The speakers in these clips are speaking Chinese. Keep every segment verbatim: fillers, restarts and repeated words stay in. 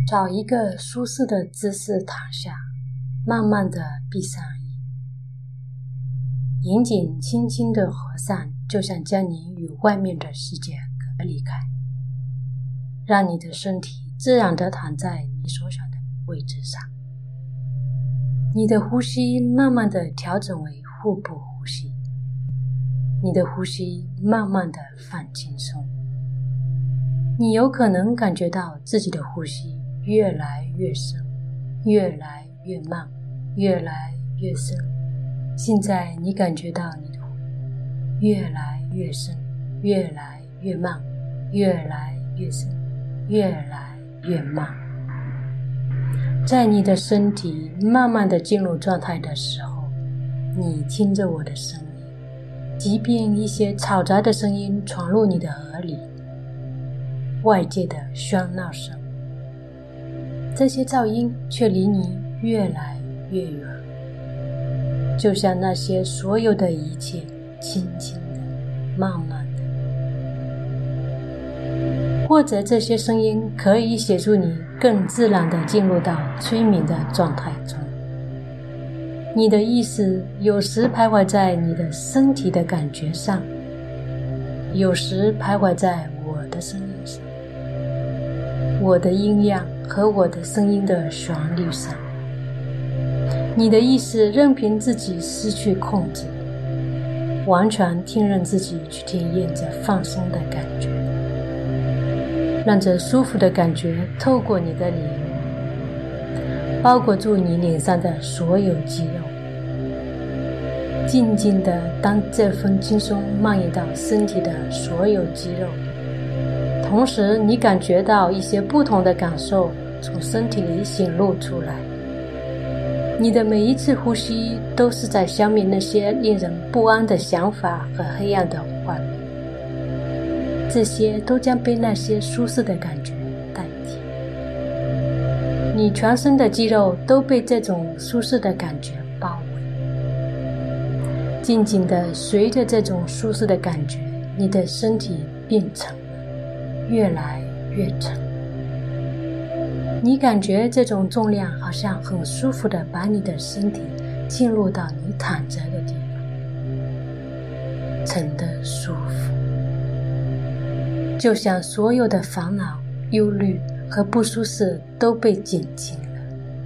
找一个舒适的姿势躺下，慢慢地闭上眼，眼睛轻轻地合上，就像将你与外面的世界隔离开，让你的身体自然地躺在你所想的位置上。你的呼吸慢慢地调整为腹部呼吸，你的呼吸慢慢地放轻松。你有可能感觉到自己的呼吸越来越深，越来越慢，越来越深。现在你感觉到你的呼吸越来越深，越来越慢，越来越深，越来越慢。在你的身体慢慢地进入状态的时候，你听着我的声音，即便一些嘈杂的声音闯入你的耳里，外界的喧闹声，这些噪音却离你越来越远，就像那些所有的一切轻轻的、慢慢的。或者这些声音可以协助你更自然地进入到催眠的状态中。你的意识有时徘徊在你的身体的感觉上，有时徘徊在我的声音上，我的音量和我的声音的旋律上。你的意识任凭自己失去控制，完全听任自己去体验这放松的感觉，让这舒服的感觉透过你的脸，包裹住你脸上的所有肌肉，静静地当这份轻松蔓延到身体的所有肌肉，同时你感觉到一些不同的感受从身体里显露出来。你的每一次呼吸都是在消灭那些令人不安的想法和黑暗的画面，这些都将被那些舒适的感觉代替。你全身的肌肉都被这种舒适的感觉包围，静静地随着这种舒适的感觉，你的身体变沉了，越来越沉。你感觉这种重量好像很舒服地把你的身体进入到你躺着的地方，沉得舒服，就像所有的烦恼、忧虑和不舒适都被减轻了。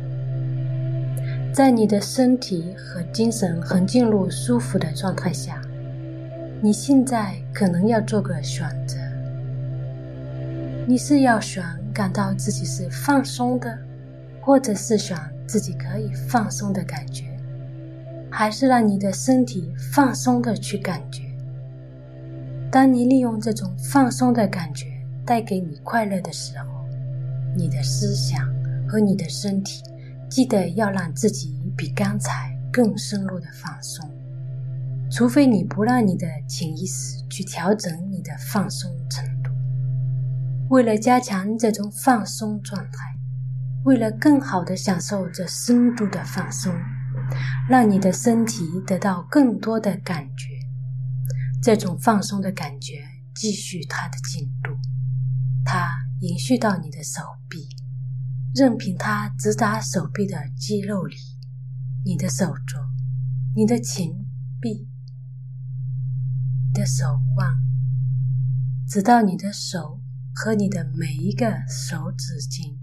在你的身体和精神很进入舒服的状态下，你现在可能要做个选择。你是要选感到自己是放松的，或者是选自己可以放松的感觉，还是让你的身体放松的去感觉。当你利用这种放松的感觉带给你快乐的时候，你的思想和你的身体记得要让自己比刚才更深入的放松，除非你不让你的潜意识去调整你的放松程度。为了加强这种放松状态，为了更好地享受这深度的放松，让你的身体得到更多的感觉，这种放松的感觉继续它的进度，它延续到你的手臂，任凭它直达手臂的肌肉里，你的手肘，你的前臂，你的手腕，直到你的手和你的每一个手指尖。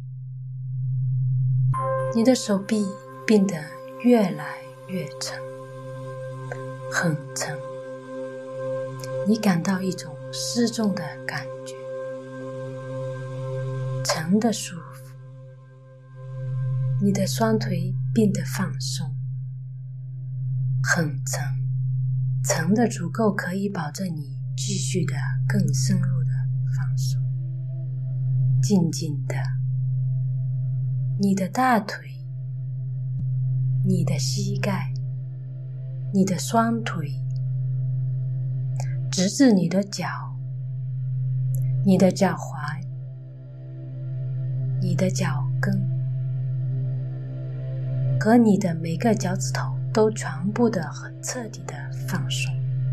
你的手臂变得越来越沉，很沉，你感到一种失重的感觉，沉的舒服。你的双腿变得放松，很沉，沉的足够可以保证你继续的更深入的放松。静静的，你的大腿，你的膝盖，你的双腿，直至你的脚，你的脚踝，你的脚跟，和你的每个脚趾头都全部的很彻底的放松。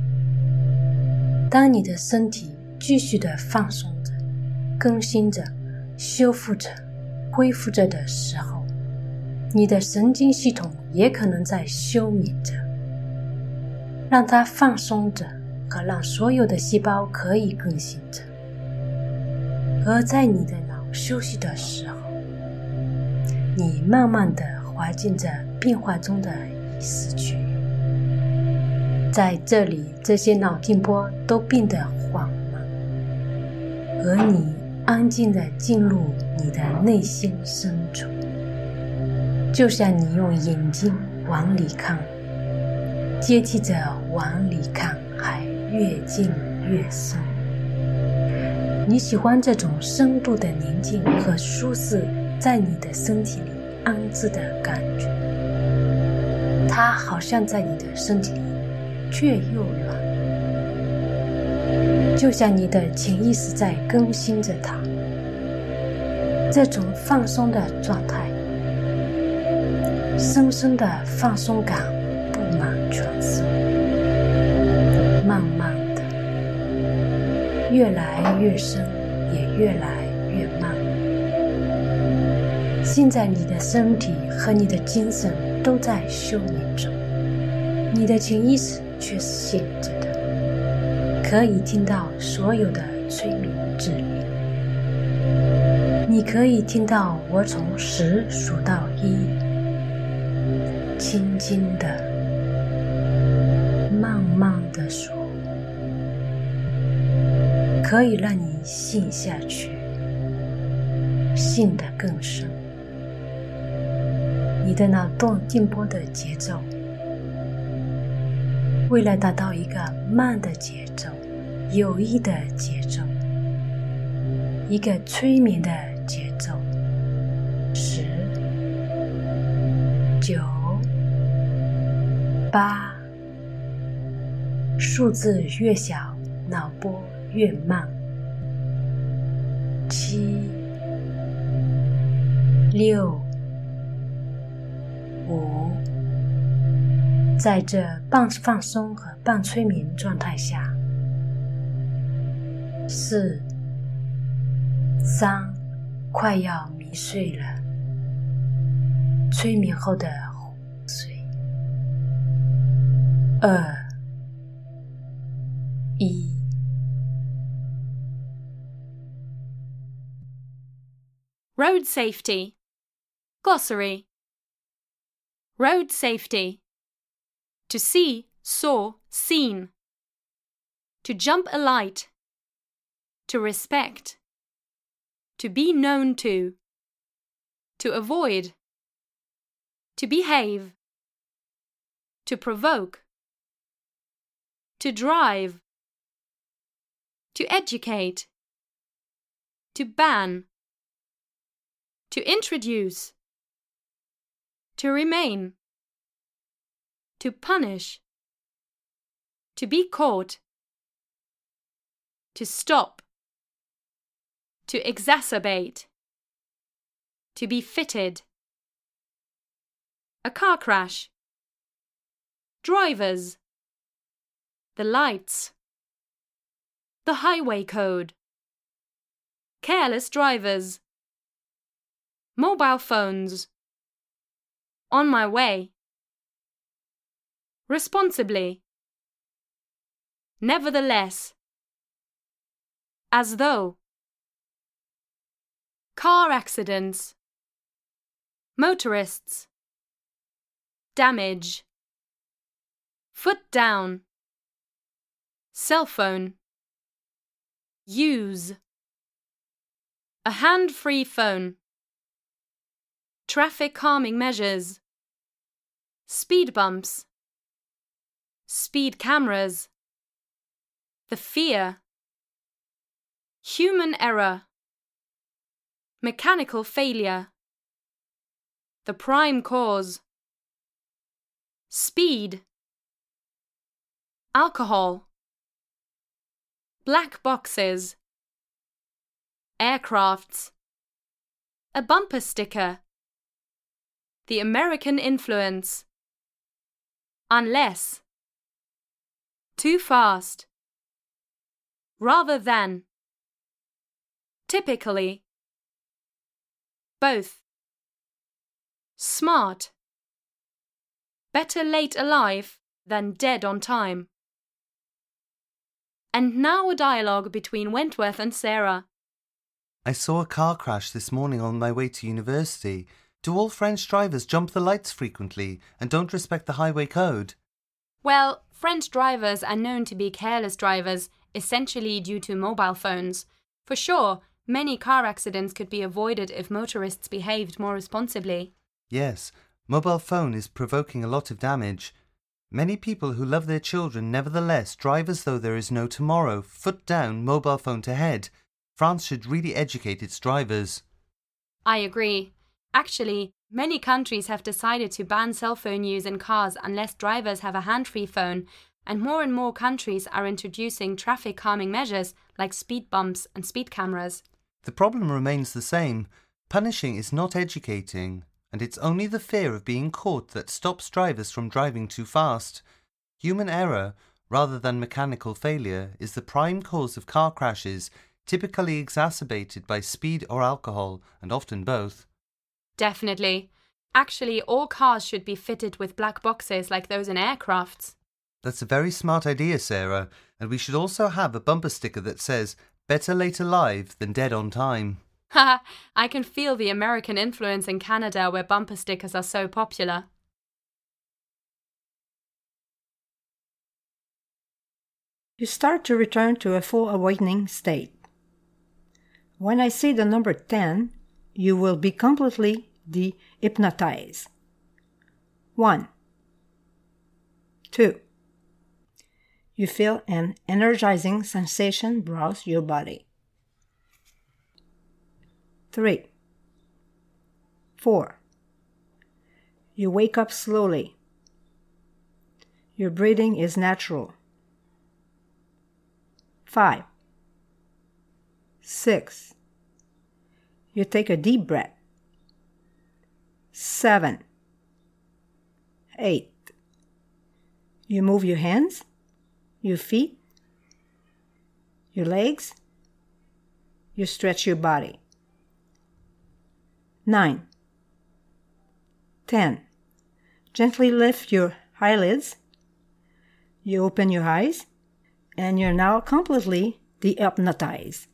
当你的身体继续的放松着，更新着，修复着， 恢复着的时候，你的神经系统也可能在休眠着，让它放松着和让所有的细胞可以更新着。而在你的脑休息的时候，你慢慢地滑进着变化中的意识区域，在这里这些脑电波都变得缓慢，而你安静地进入你的内心深处，就像你用眼睛往里看，接替着往里看还越进越深。你喜欢这种深度的宁静和舒适在你的身体里安置的感觉，它好像在你的身体里却又软，就像你的潜意识在更新着它。这种放松的状态，深深的放松感布满全身，慢慢的越来越深，也越来越慢。现在你的身体和你的精神都在休眠中，你的潜意识却是醒着的，可以听到所有的催眠指令。你可以听到我从十数到一，轻轻的慢慢的数，可以让你陷下去，陷得更深。你的脑动电波的节奏，为了达到一个慢的节奏，有益的节奏，一个催眠的节奏，十、九、八，数字越小，脑波越慢，七、六、五，在这半放松和半催眠状态下，四、三，快要迷睡了，催眠后的昏睡，二、一。 Road safety. Glossary. Road safety. To see, saw, seen. To jump a light. To respect. To be known to. To avoid. To behave. To provoke. To drive. To educate. To ban. To introduce. To remain. To punish. To be caught. To stop. To exacerbate. To be fitted. A car crash. Drivers. The lights. The highway code. Careless drivers. Mobile phones. On my way. Responsibly. Nevertheless. As though. Car accidents. Motorists. Damage. Foot down. Cell phone. Use. A hand-free phone. Traffic calming measures. Speed bumps. Speed cameras. The fear. Human error. Mechanical failure. The prime cause. Speed. Alcohol. Black boxes. Aircrafts. A bumper sticker. The American influence. Unless. Too fast. Rather than. Typically. Both. Smart. Better late alive than dead on time. And now a dialogue between Wentworth and Sarah. I saw a car crash this morning on my way to university. Do all French drivers jump the lights frequently and don't respect the highway code? Well, French drivers are known to be careless drivers, essentially due to mobile phones. For sure, many car accidents could be avoided if motorists behaved more responsibly. Yes, mobile phone is provoking a lot of damage. Many people who love their children nevertheless drive as though there is no tomorrow, foot down, mobile phone to head. France should really educate its drivers. I agree. Actually, many countries have decided to ban cell phone use in cars unless drivers have a hand-free phone, and more and more countries are introducing traffic calming measures like speed bumps and speed cameras. The problem remains the same. Punishing is not educating, and it's only the fear of being caught that stops drivers from driving too fast. Human error, rather than mechanical failure, is the prime cause of car crashes, typically exacerbated by speed or alcohol, and often both. Definitely. Actually, all cars should be fitted with black boxes like those in aircrafts. That's a very smart idea, Sarah, and we should also have a bumper sticker that says, "Better late alive than dead on time." Haha, I can feel the American influence in Canada where bumper stickers are so popular. You start to return to a full awakening state. When I say the number ten, you will be completely de-hypnotized. One. Two. You feel an energizing sensation browse your body. Three. Four. You wake up slowly. Your breathing is natural. Five. Six. You take a deep breath. Seven. Eight. You move your hands, your feet, your legs. You stretch your body. Nine. Ten. Gently lift your eyelids. You open your eyes, and you're now completely de-hypnotized.